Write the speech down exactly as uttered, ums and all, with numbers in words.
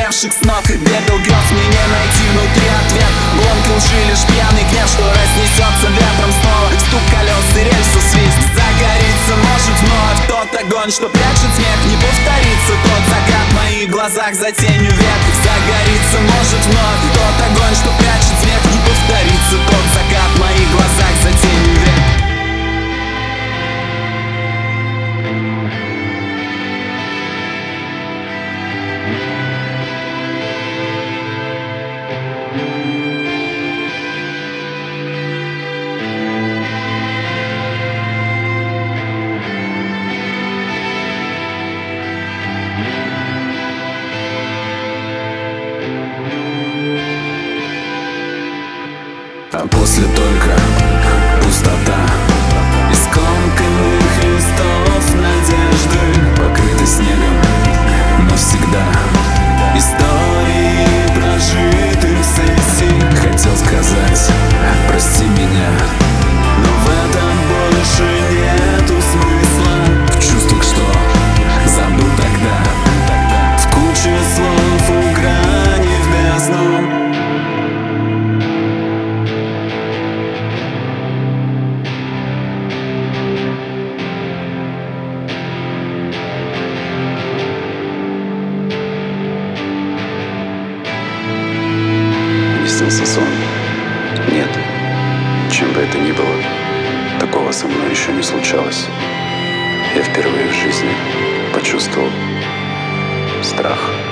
устаревших снов. Бегал грез, мне не найти внутри ответ. Гонка лжи, лишь пьяный гнев, что разнесется ветром снова. Стук колес и рельсы, свист. Загорится может вновь тот огонь, что прячет смех. Не повторится тот закат в моих глазах за тенью век. Загорится может вновь тот огонь, что прячет смех. Не повторится тот закат в моих глазах за тенью век. А после только пустота и скомканных листов надежды, покрыты снегом навсегда. Истории прожитых сессий. Хотел сказать: прости меня, но в этом больше нету смысла. В чувствах, что забыл тогда, в куче слов у грани в бездну. Снился сон? Нет. Чем бы это ни было, такого со мной еще не случалось. Я впервые в жизни почувствовал страх.